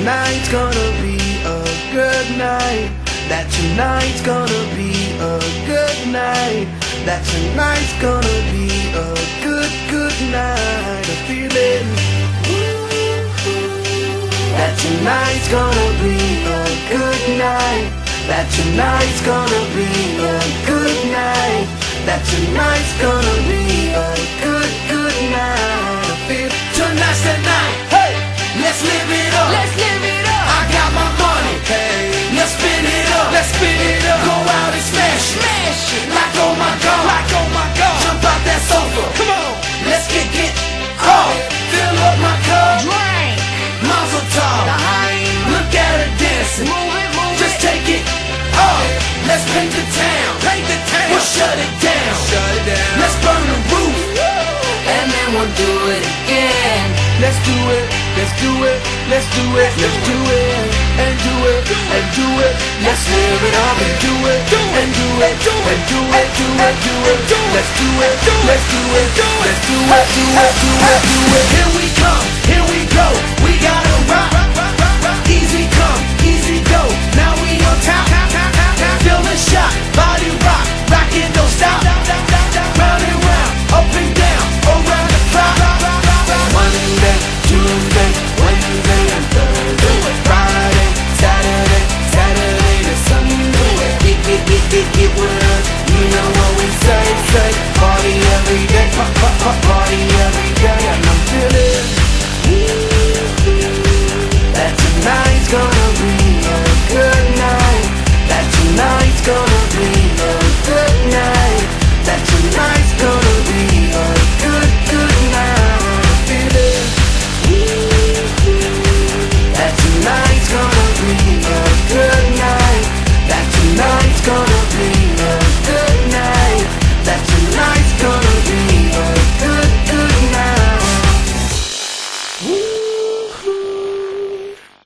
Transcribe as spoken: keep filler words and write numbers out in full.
tonight's gonna be a good night. That tonight's gonna be a good night. That tonight's gonna be a good, good night. I'm feeling. That tonight's gonna be a good night. That tonight's gonna be a good night. That tonight's gonna be a good, good night. I feel tonight's the night. Hey, let's live it up. Let's live it up. I got my money. Hey, let's spin it up. Let's spin it up. Go out and smash it. Smash it. Like oh my God. Like oh my God. Jump out that sofa. Come on. Let's get it off. Fill up my cup. Drink. Mazel tov. Behind. Look at her dancing. Move it, move Just it. take it off. Let's paint the town. Paint the town. We'll shut it down. Shut it down. Let's burn the roof. And then we'll do it again. Let's do it. Let's do it. Let's do it. Let's do it. And do it. And do it. Let's live it up and do it. And do it. And do it. Do it. Do it. Let's do it. Let's do it. Let's do it. Do it. Do it. Do it.